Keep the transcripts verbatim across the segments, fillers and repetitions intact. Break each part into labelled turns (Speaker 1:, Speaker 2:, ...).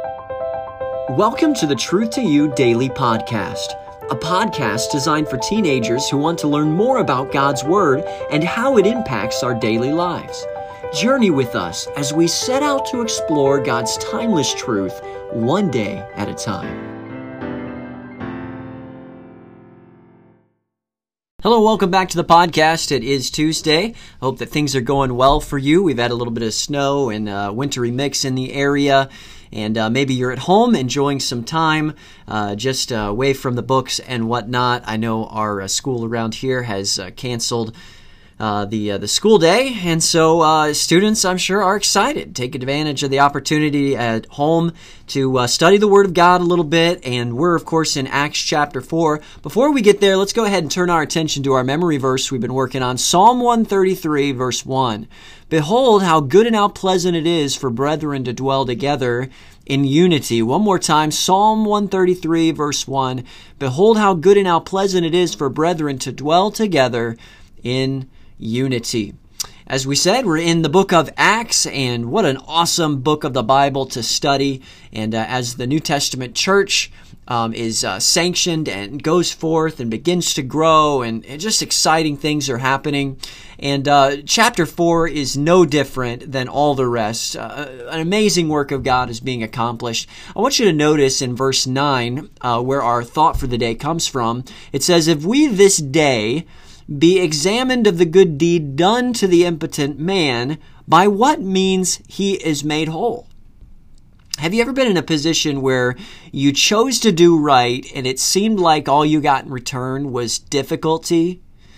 Speaker 1: Welcome to the Truth to You Daily Podcast, a podcast designed for teenagers who want to learn more about God's Word and how it impacts our daily lives. Journey with us as we set out to explore God's timeless truth one day at a time. Hello, welcome back to the podcast. It is Tuesday. I hope that things are going well for you. We've had a little bit of snow and uh, wintry mix in the area. And uh, maybe you're at home enjoying some time uh, just uh, away from the books and whatnot. I know our uh, school around here has uh, canceled uh, the uh, the school day. And so uh, students, I'm sure, are excited. Take advantage of the opportunity at home to uh, study the Word of God a little bit. And we're, of course, in Acts chapter four. Before we get there, let's go ahead and turn our attention to our memory verse we've been working on. Psalm one thirty-three, verse one. Behold, how good and how pleasant it is for brethren to dwell together in unity. One more time, Psalm one thirty-three, verse one. Behold, how good and how pleasant it is for brethren to dwell together in unity. As we said, we're in the book of Acts, and what an awesome book of the Bible to study. And uh, as the New Testament church um, is uh, sanctioned and goes forth and begins to grow, and, and just exciting things are happening. And uh, chapter four is no different than all the rest. Uh, an amazing work of God is being accomplished. I want you to notice in verse nine, uh, where our thought for the day comes from. It says, if we this day be examined of the good deed done to the impotent man, by what means he is made whole. Have you ever been in a position where you chose to do right and it seemed like all you got in return was difficulty?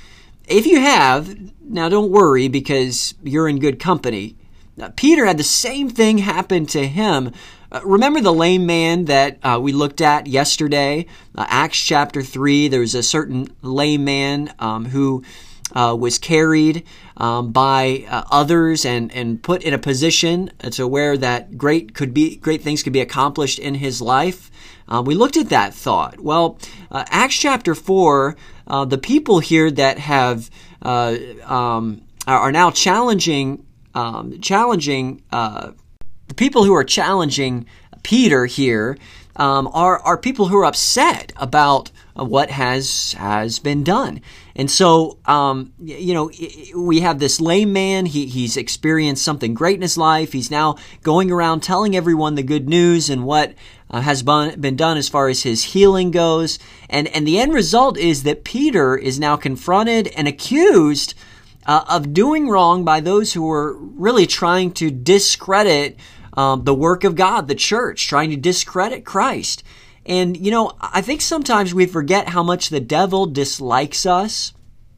Speaker 1: If you have, now don't worry because you're in good company. Now, Peter had the same thing happen to him. Uh, remember the lame man that uh, we looked at yesterday? Uh, Acts chapter three, there was a certain lame man um, who uh, was carried um, by uh, others and, and put in a position to where that great could be great things could be accomplished in his life. Uh, we looked at that thought. Well, uh, Acts chapter four, uh, the people here that have uh, um, are now challenging um, challenging uh, the people who are challenging Peter here um, are are people who are upset about what has has been done. And so, um, you know, we have this lame man. He, he's experienced something great in his life. He's now going around telling everyone the good news and what uh, has been, been done as far as his healing goes. And, and the end result is that Peter is now confronted and accused uh, of doing wrong by those who were really trying to discredit um, the work of God, the church, trying to discredit Christ. And, you know, I think sometimes we forget how much the devil dislikes us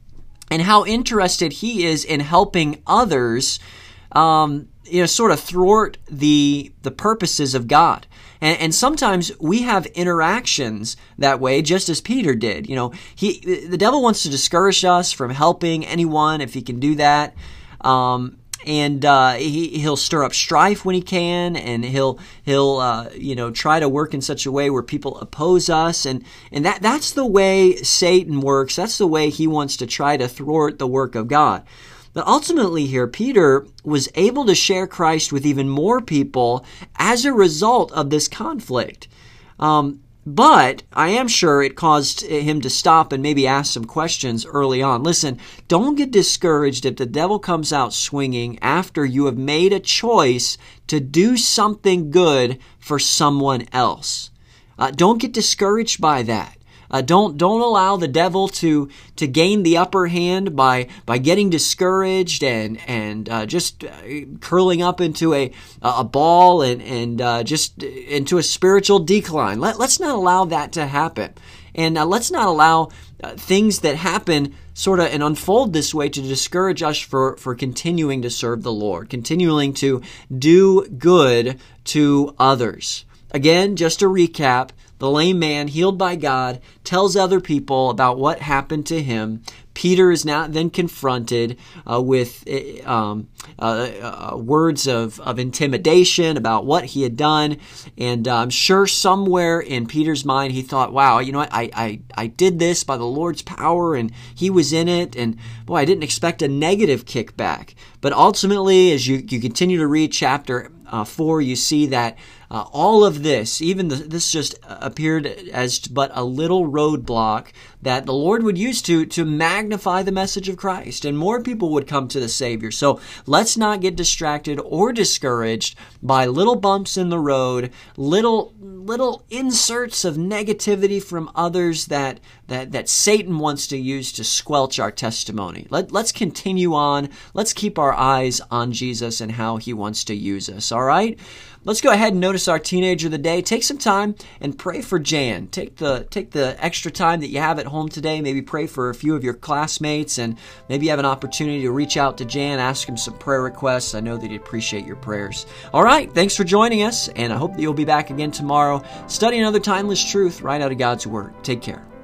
Speaker 1: and how interested he is in helping others, um, you know, sort of thwart the the purposes of God. And, and sometimes we have interactions that way, just as Peter did. You know, he the devil wants to discourage us from helping anyone if he can do that. Um And uh, he, he'll stir up strife when he can, and he'll he'll uh, you know try to work in such a way where people oppose us, and and that that's the way Satan works. That's the way he wants to try to thwart the work of God. But ultimately, here Peter was able to share Christ with even more people as a result of this conflict. Um, But I am sure it caused him to stop and maybe ask some questions early on. Listen, don't get discouraged if the devil comes out swinging after you have made a choice to do something good for someone else. Uh, don't get discouraged by that. Uh, don't don't allow the devil to to gain the upper hand by by getting discouraged and and uh, just uh, curling up into a a ball and and uh, just into a spiritual decline. Let let's not allow that to happen, and uh, let's not allow uh, things that happen sort of and unfold this way to discourage us for for continuing to serve the Lord, continuing to do good to others. Again, just to recap. The lame man, healed by God, tells other people about what happened to him. Peter is now then confronted uh, with um, uh, uh, words of, of intimidation about what he had done. And uh, I'm sure somewhere in Peter's mind he thought, wow, you know what, I, I, I did this by the Lord's power and he was in it. And boy, I didn't expect a negative kickback. But ultimately, as you, you continue to read chapter uh, four, you see that uh, all of this, even the, this just appeared as but a little roadblock that the Lord would use to, to magnify the message of Christ, and more people would come to the Savior. So let's not get distracted or discouraged by little bumps in the road, little little inserts of negativity from others that that that Satan wants to use to squelch our testimony. Let, let's continue on. Let's keep our eyes on Jesus and how he wants to use us, all right? Let's go ahead and notice our teenager of the day. Take some time and pray for Jan. Take the take the extra time that you have at home today. Maybe pray for a few of your classmates, and maybe you have an opportunity to reach out to Jan, ask him some prayer requests. I know that he'd appreciate your prayers. All right, thanks for joining us, and I hope that you'll be back again tomorrow, studying another timeless truth right out of God's Word. Take care.